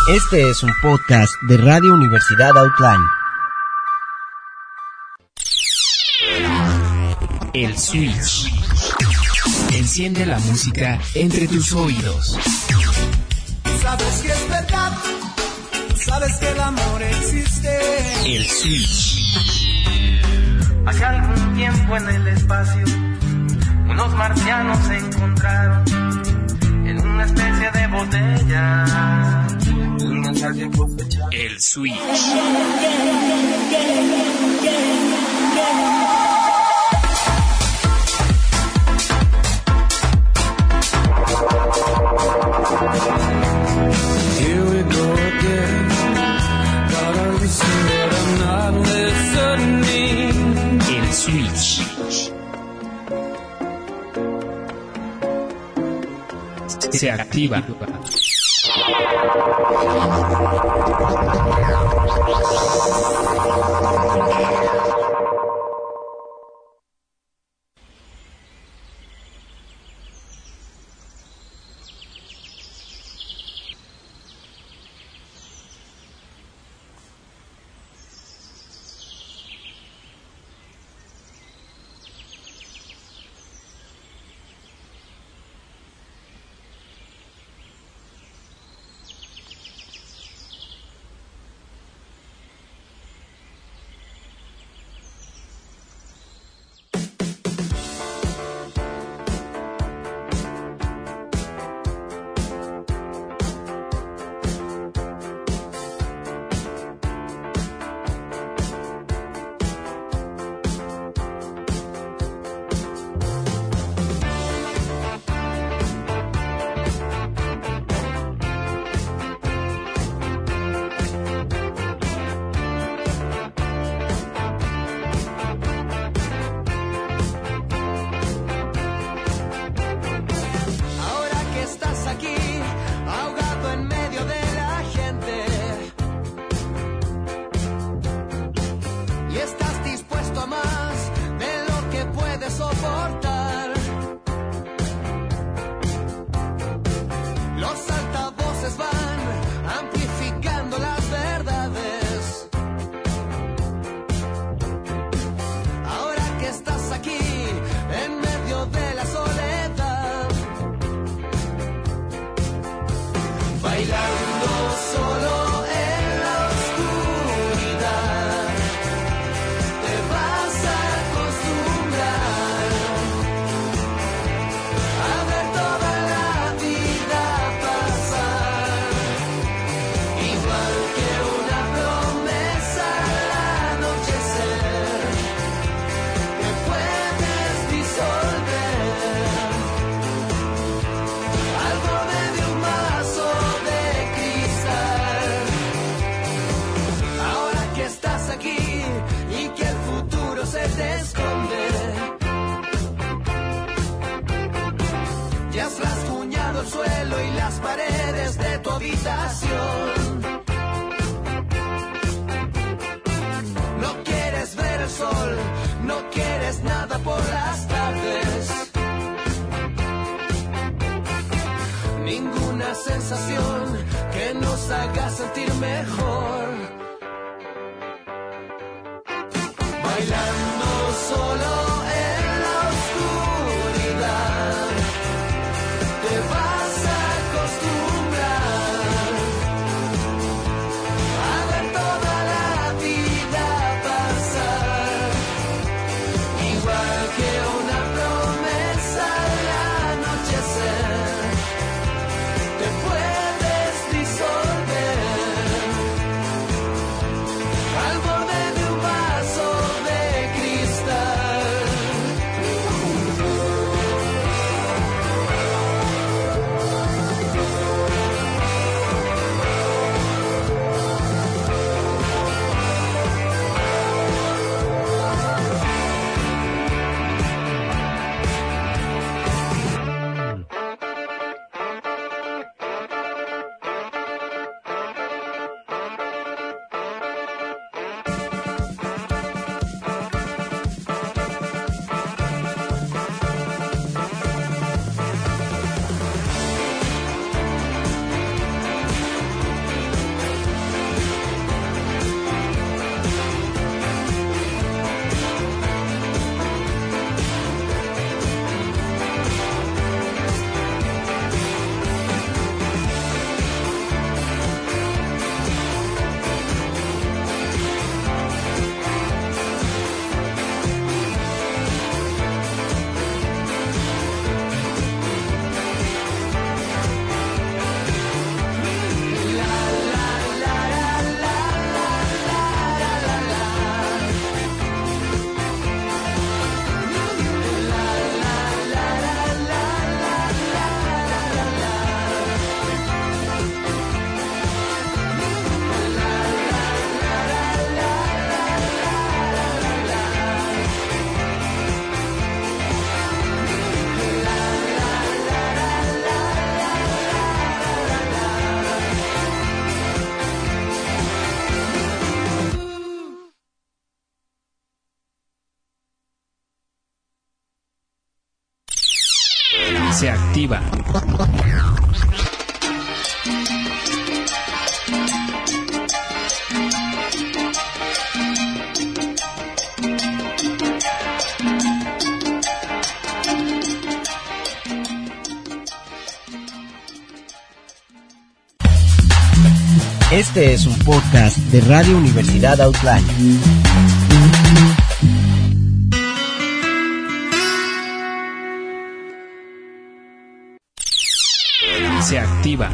Este es un podcast de Radio Universidad Outline. El Switch. Enciende la música entre tus oídos. Sabes que es verdad, sabes que el amor existe. El Switch. Hace algún tiempo en el espacio, unos marcianos se encontraron en una especie de botella. El Switch. Here we go again. Gotta listen, but I'm not listening. El Switch. Se activa. Sensación que nos haga sentir mejor. Bailando solo en la oscuridad, te vas a acostumbrar a ver toda la vida pasar, igual que una promesa al anochecer. Te puedes disolver al borde de un vaso de cristal. Se activa. Este es un podcast de Radio Universidad Outline. Se activa.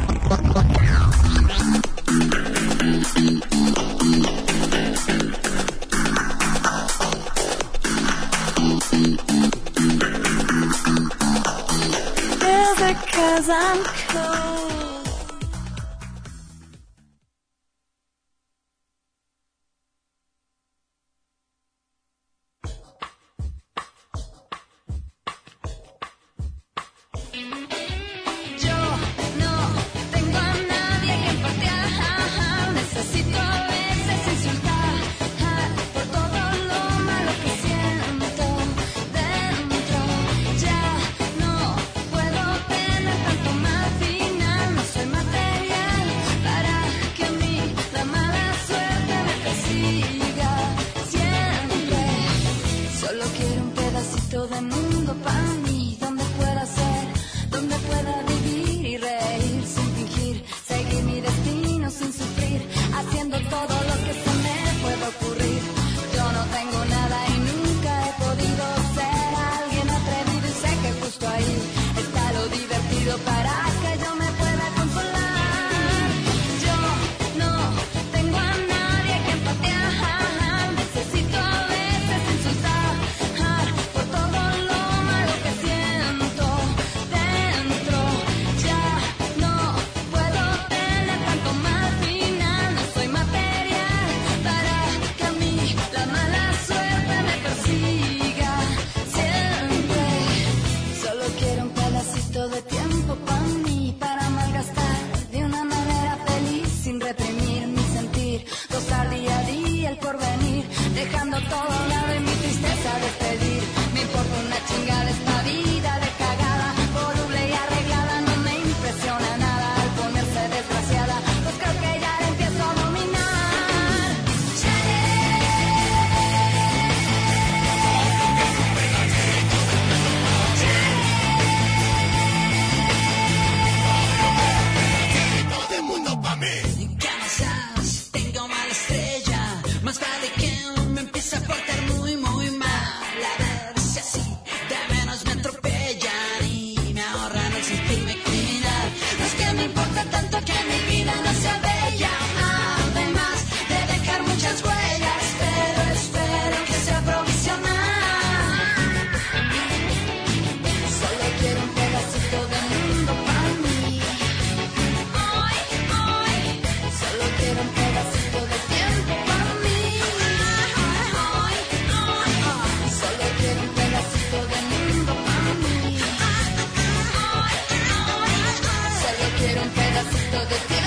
Quiero un pedacito de tiempo.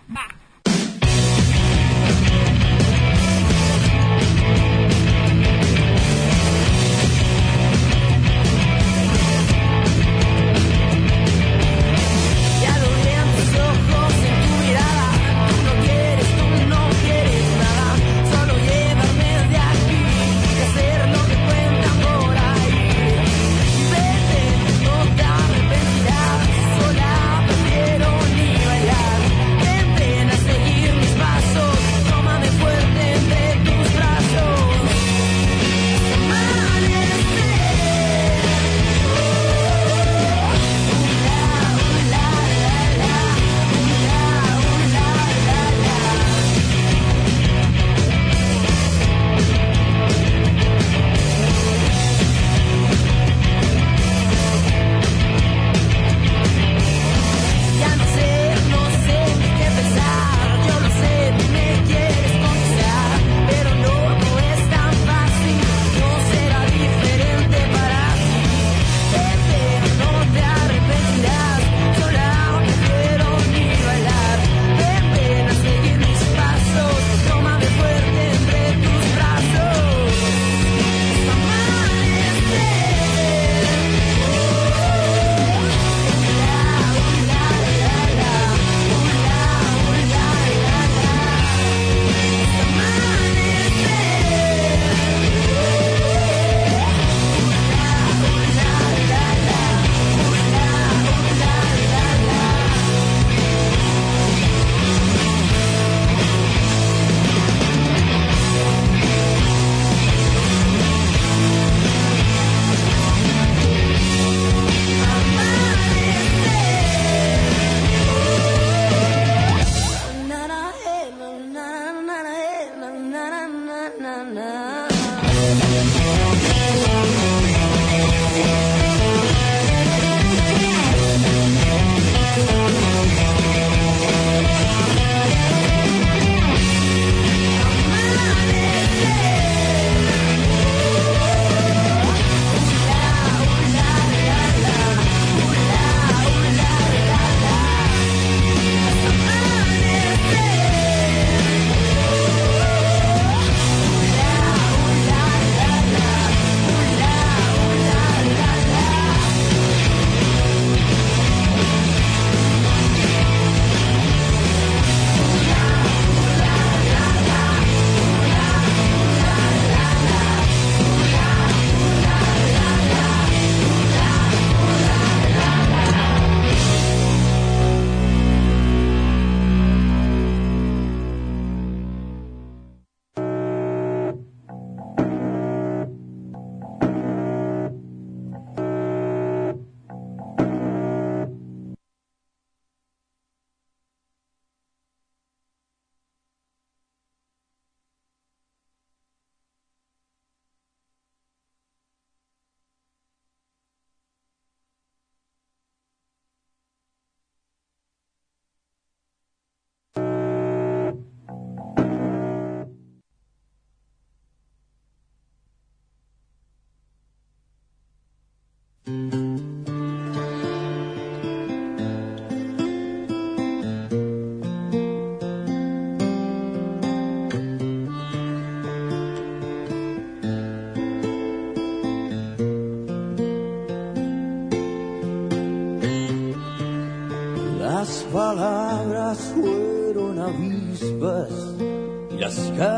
Las palabras fueron avispas y las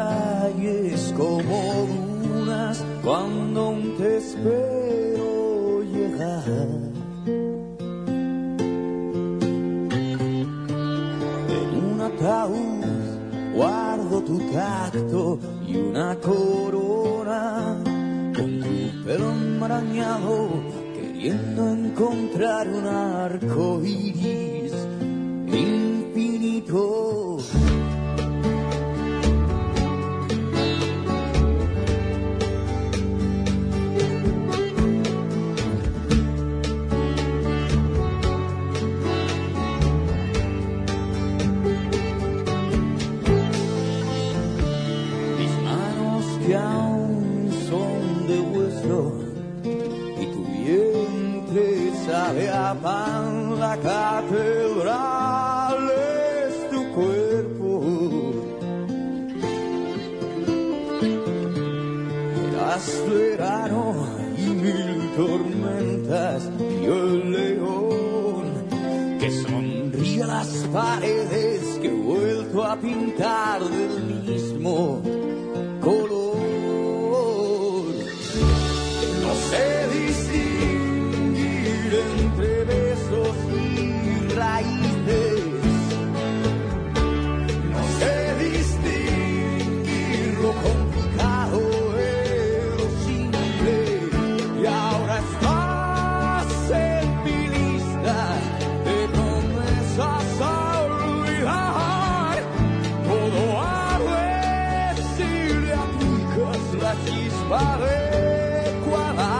calles como dunas cuando aún te espero llegar. En un ataúd guardo tu tacto y una corona con tu pelo enmarañado, queriendo encontrar un arco iris infinito. Mis manos que aún son de hueso y tu vientre sabe a pan, la catedral es tu cuerpo. paredes que he vuelto a pintar del mismo color. No sé distinguir entre besos y raíces. No sé distinguir lo complicado de lo simple. Y ahora estás en mi lista de promesas a olvidar. Todo arde si le aplicas la chispa adecuada.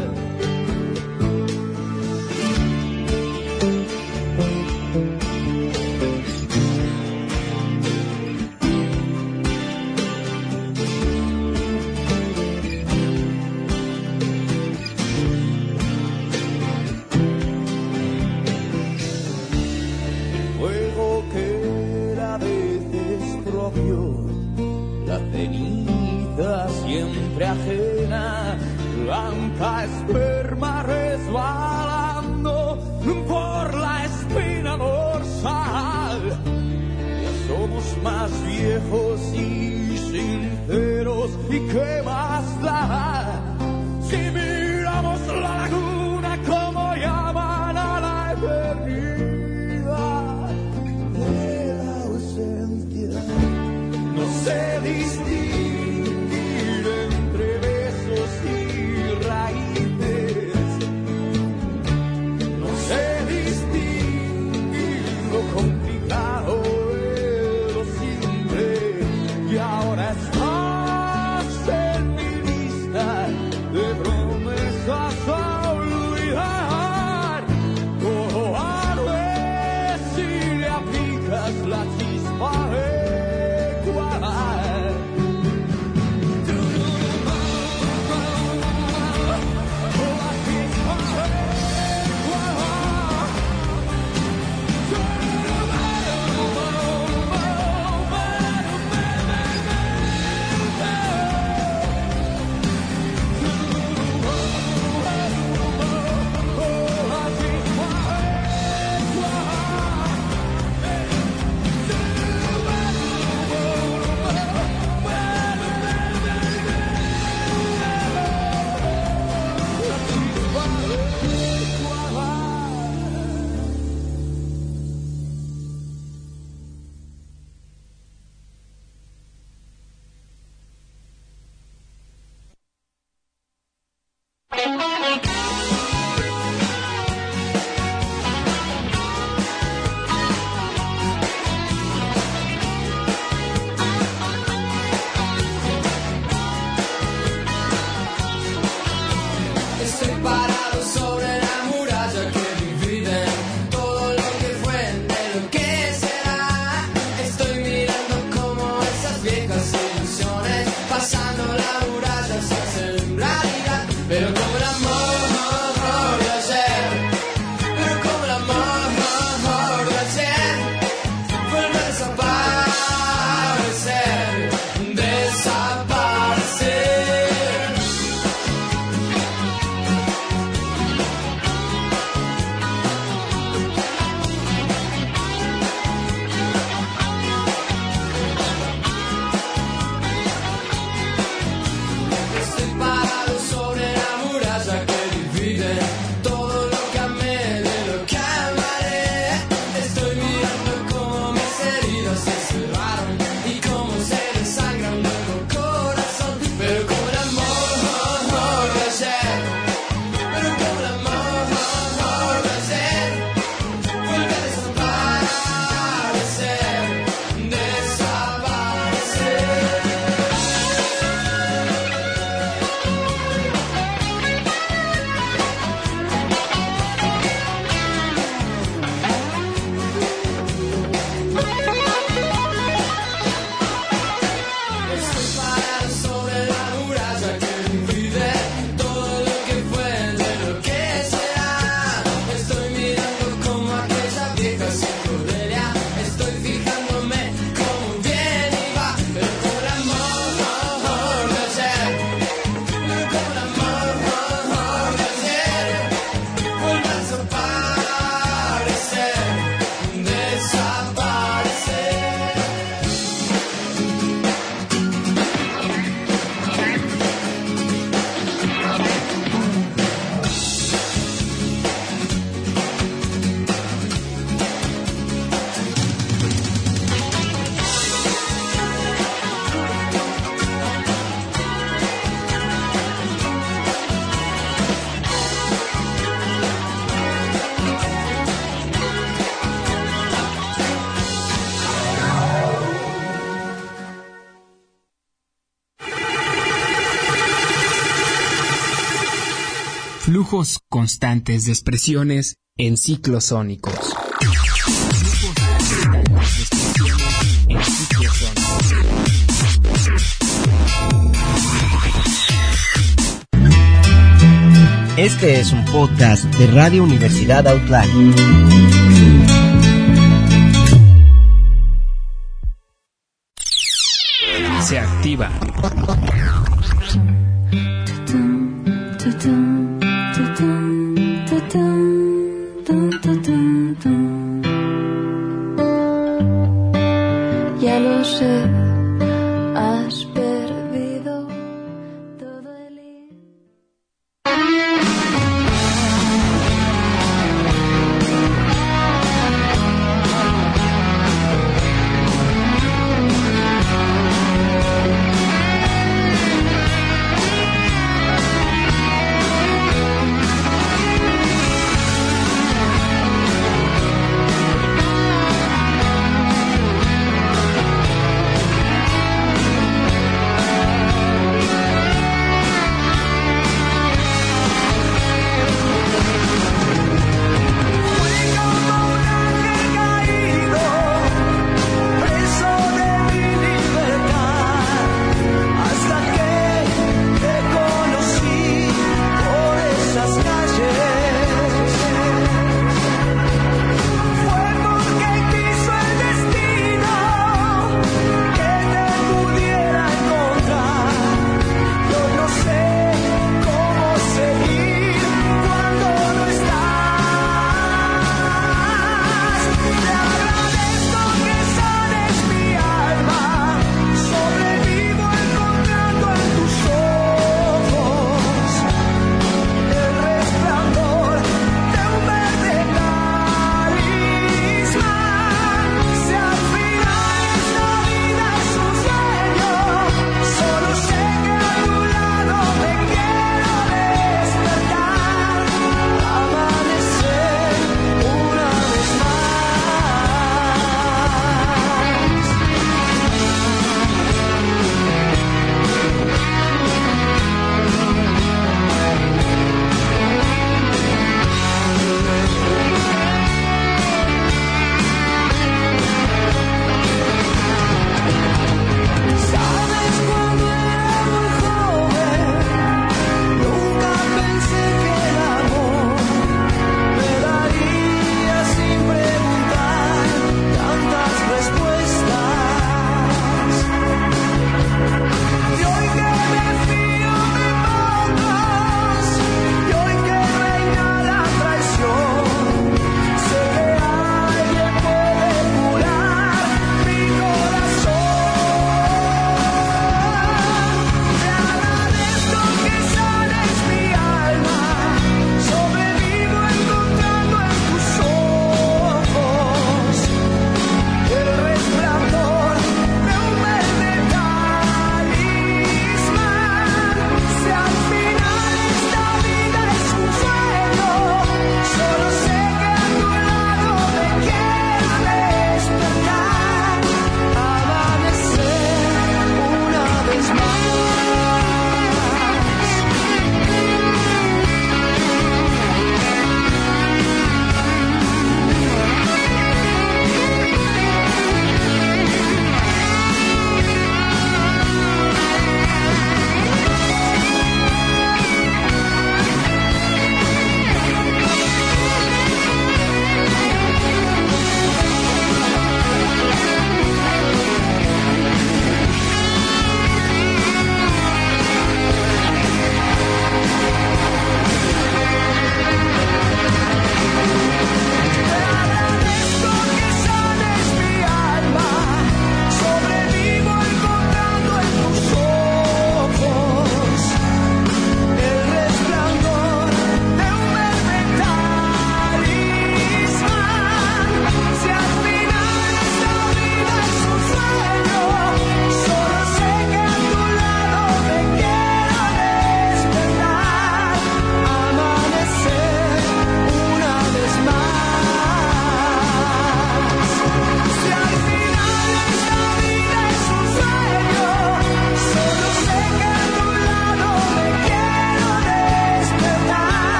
Fuego que a veces propio, la ceniza siempre ajena, blanca esperma resbalando por la espina dorsal. Ya somos más viejos y sinceros, ¿y qué más da? Si miramos la laguna como llaman a la eternidad de la ausencia. No sé distinguir entre besos y raíces. No sé distinguir lo complicado de lo simple. Y ahora estás en mi lista de promesas a olvidar. Todo arde si le aplicas la chispa adecuada. Flujos constantes de expresiones en ciclos sónicos. Este es un podcast de Radio Universidad Outline. Se activa. Ya lo sé, has perdido todo el hilo.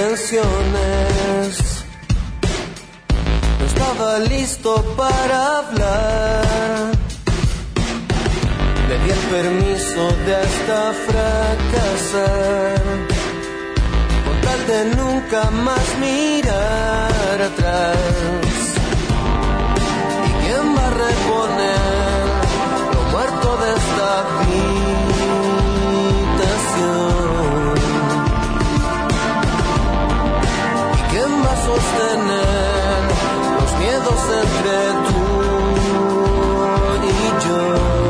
intenciones. No estaba listo para hablar. Le di el permiso de hasta fracasar, con tal de nunca más mirar atrás. ¿Y quién va a reponer lo muerto de esta habitación? ¿Y quién va a sostener los miedos entre tú y yo?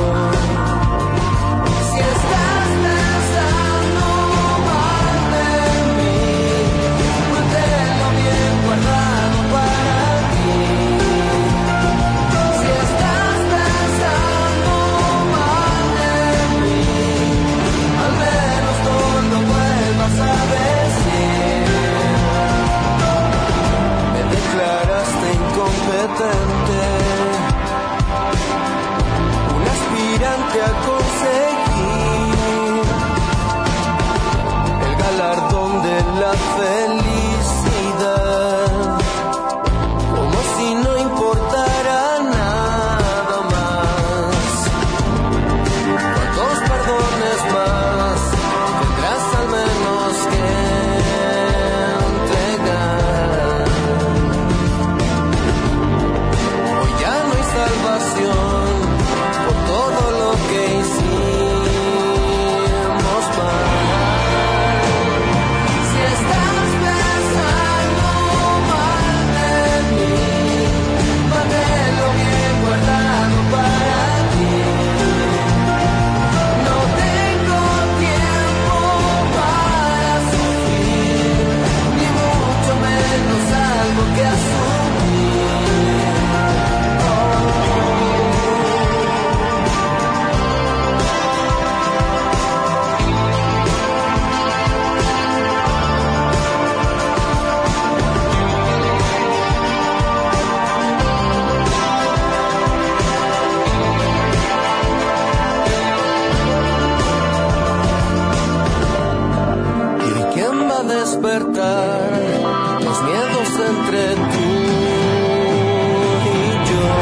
Un aspirante a conseguir el galardón de la felicidad, como si no importara nada más. ¿Cuántos perdones más tendrás al menos que entregar? Salvación por todo lo que hicimos mal. Si estás pensando mal de mí, manténlo bien guardado para ti. No tengo tiempo para sufrir, ni mucho menos algo que asumir. Despertar los miedos entre tú y yo.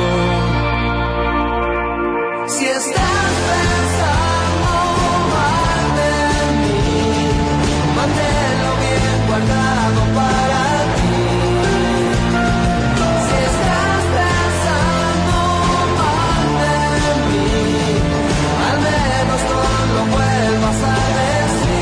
Si estás pensando mal de mí, manténlo bien guardado para ti. Si estás pensando mal de mí, al menos no lo vuelvas a decir.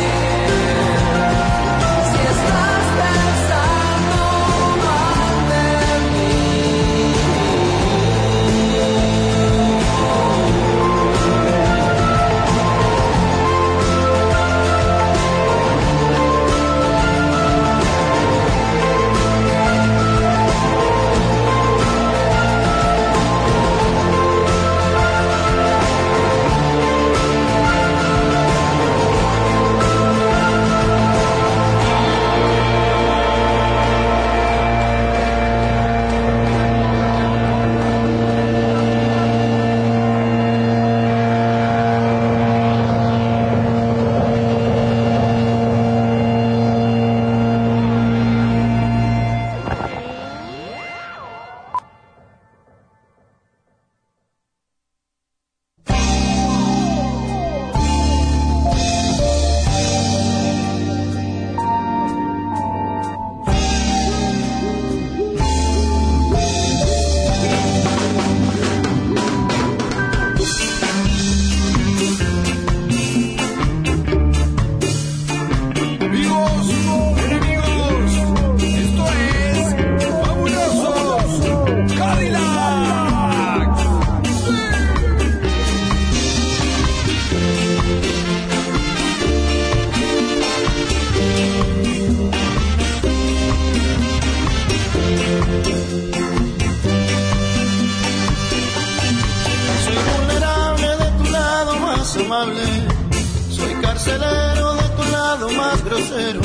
Soy carcelero de tu lado más grosero,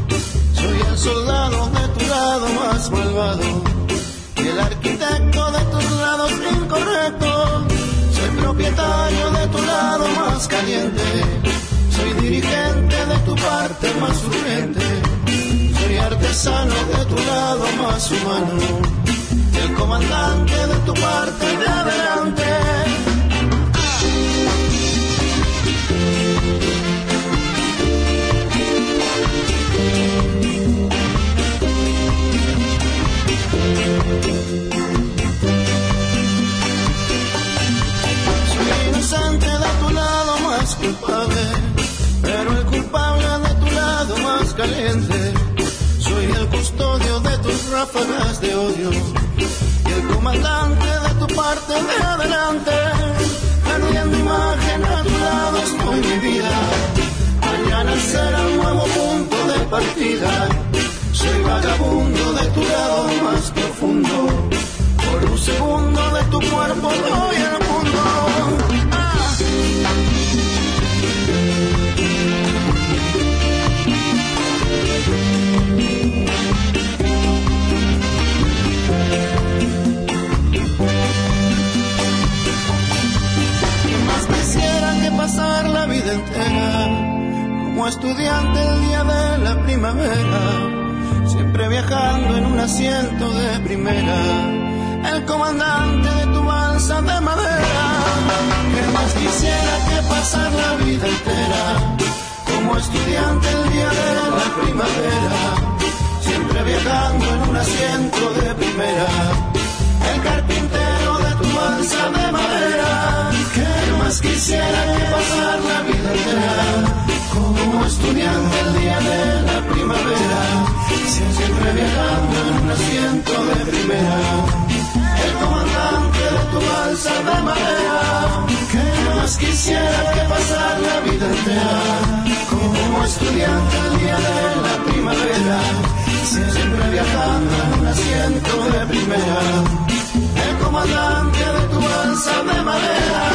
soy el soldado de tu lado más malvado, el arquitecto de tus lados incorrectos, soy propietario de tu lado más caliente, soy dirigente de tu parte más urgente, soy su mano, el comandante de tu parte de adelante. Soy inocente de tu lado más culpable, pero el culpable de tu lado más caliente. Soy el custodio de tus ráfagas de odio y el comandante de tu parte de adelante. Perdiendo imagen a tu lado estoy mi vida. Mañana será un nuevo punto de partida. Soy vagabundo de tu lado más profundo. Por un segundo de tu cuerpo doy el mundo. Pasar la vida entera como estudiante el día de la primavera, siempre viajando en un asiento de primera, el comandante de tu balsa de madera. ¿Qué más quisiera que pasar la vida entera como estudiante el día de la primavera, siempre viajando en un asiento de primera, el carpintero de tu balsa de madera? ¿Qué más quisiera que pasar la vida entera como estudiante el día de la primavera, siempre viajando en un asiento de primera, el comandante de tu balsa de madera? ¿Qué más quisiera que pasar la vida entera como estudiante el día de la primavera, siempre viajando en un asiento de primera, el comandante de tu balsa de madera?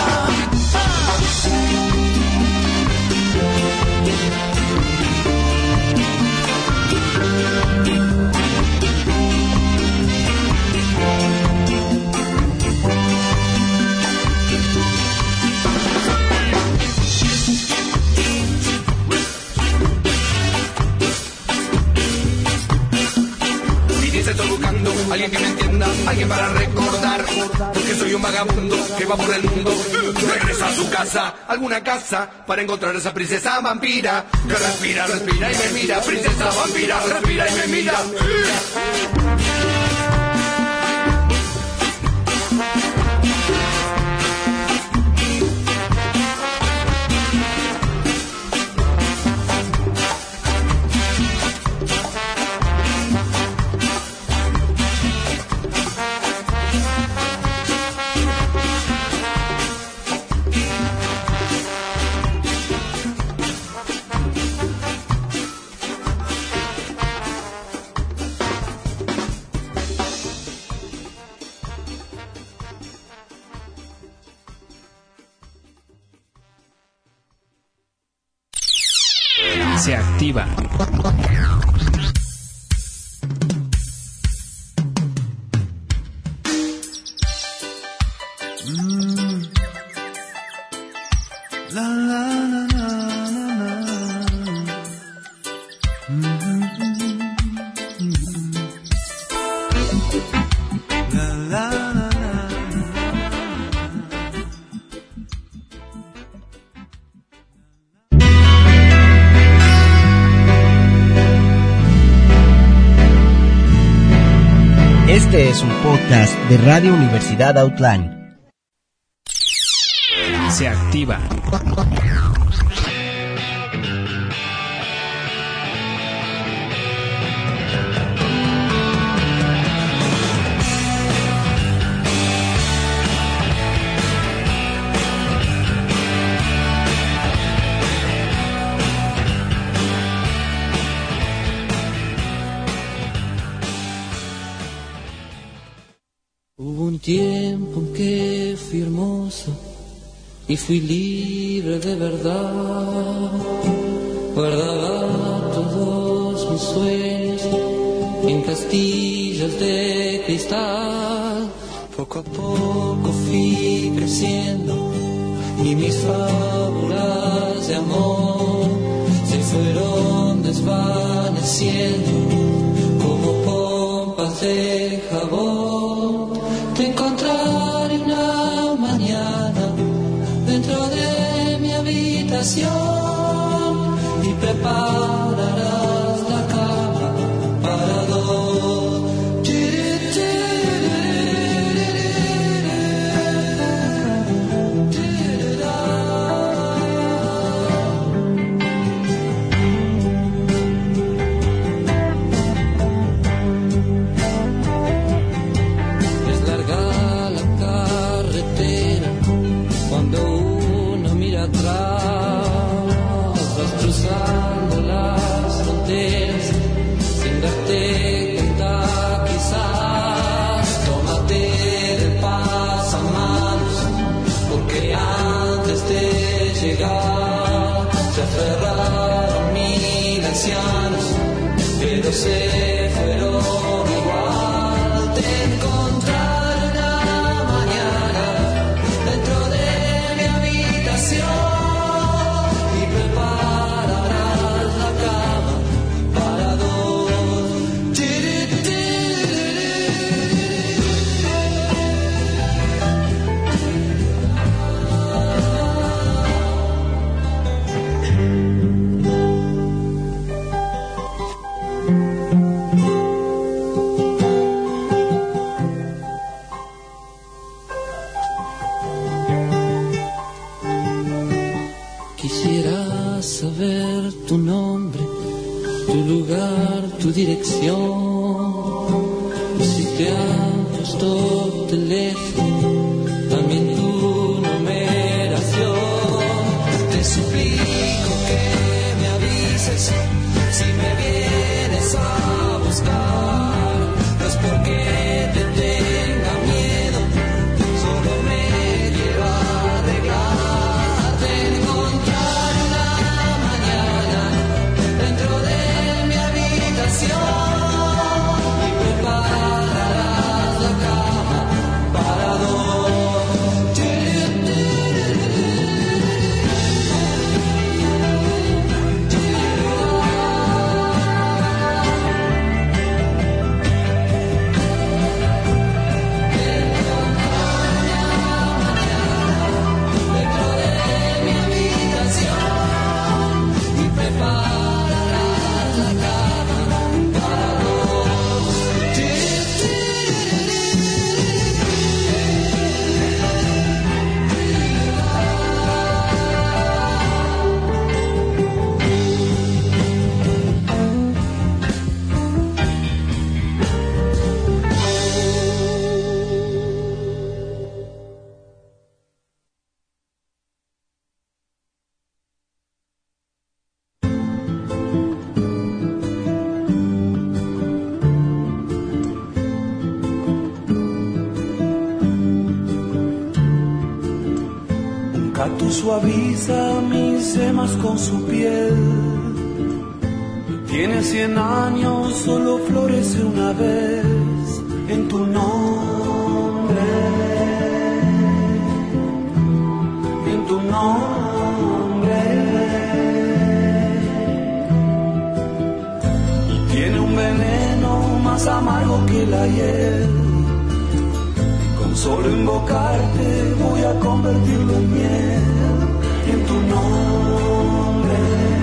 Estoy buscando alguien que me entienda, alguien para recordar que soy un vagabundo que va por el mundo. Regresa a su casa, alguna casa, para encontrar a esa princesa vampira que respira, respira y me mira. Princesa vampira, respira y me mira. Se activa. Este es un podcast de Radio Universidad Outline. Se activa. Hubo un tiempo en que fui hermoso y fui libre de verdad. Guardaba todos mis sueños en castillos de cristal. Poco a poco fui creciendo y mis fábulas de amor se fueron desvaneciendo como pompas gotas de jabón. Te encontraré una mañana dentro de mi habitación y prepararás la cama para dos. Pero se fueron igual. Te encontraré una mañana dentro de mi habitación y prepararás la cama para dos. Quisiera saber tu nombre, tu lugar, tu dirección. Si te han puesto teléfono, también tu numeración. Te suplico que me avises si me vienes a buscar. No es porque te tenga miedo, solo me quiero arreglar. Te encontraré una mañana dentro de mi habitación y prepararás la cama para dos. Cactus suaviza mis semas con su piel. Tiene 100 años, solo florece una vez en tu nombre. En tu nombre. Y tiene un veneno más amargo que la hiel. Solo invocarte voy a convertirlo en miel, en tu nombre,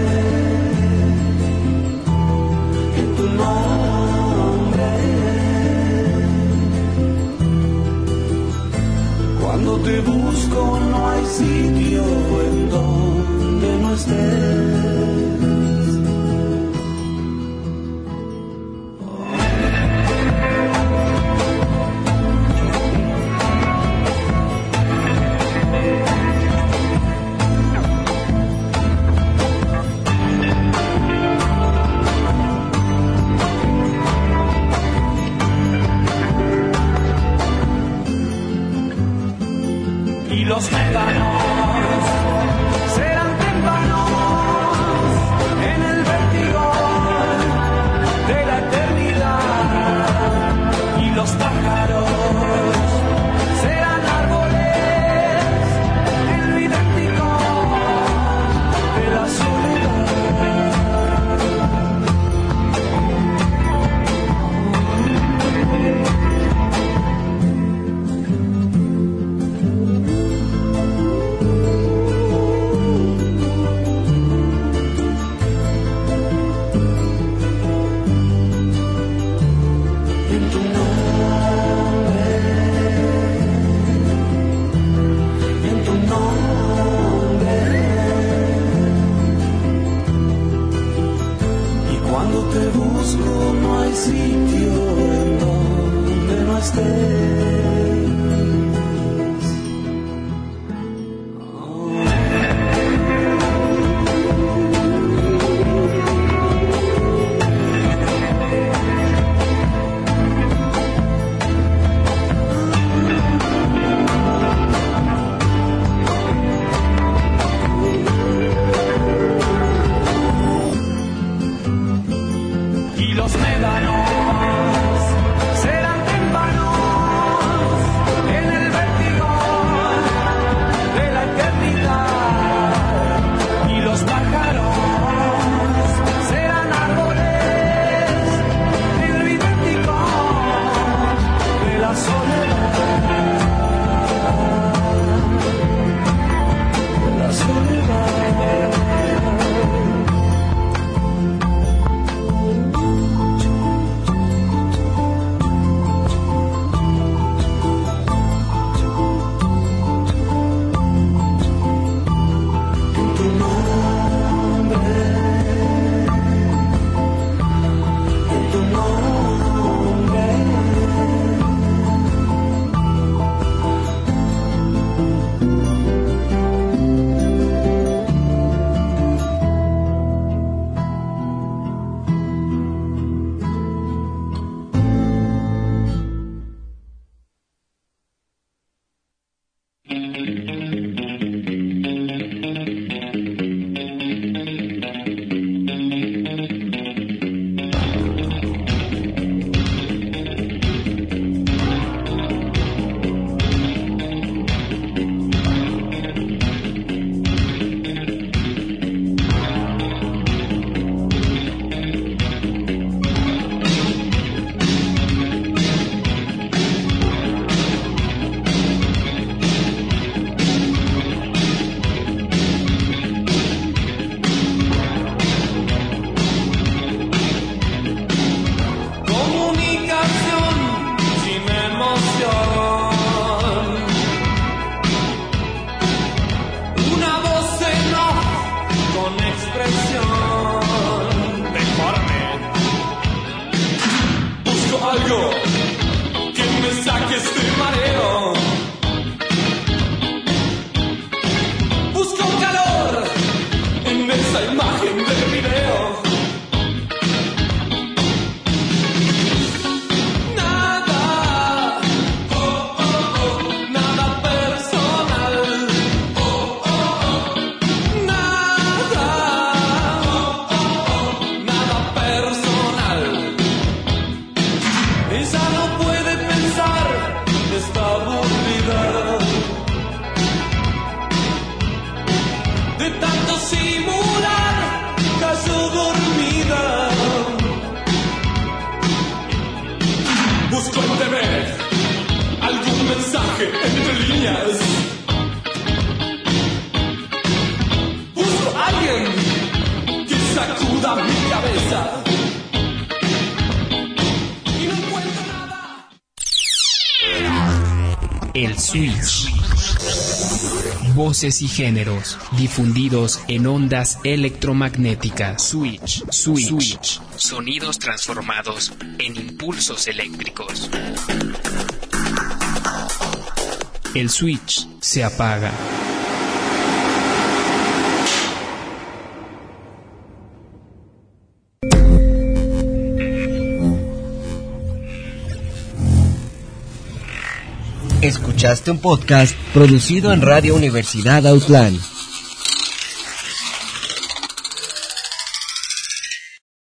en tu nombre. Cuando te busco no hay sitio en donde no estés. Los médanos serán témpanos en el vértigo de la eternidad, y los pájaros serán árboles en lo idéntico de la soledad. de tanto simular, cayó dormida. Busco en TV algún mensaje entre líneas. Busco a alguien que sacuda mi cabeza. Y no encuentro nada. El Switch. Voces y géneros difundidos en ondas electromagnéticas. Switch. Sonidos transformados en impulsos eléctricos. El switch se apaga. Escuchaste un podcast producido en Radio Universidad Autlán.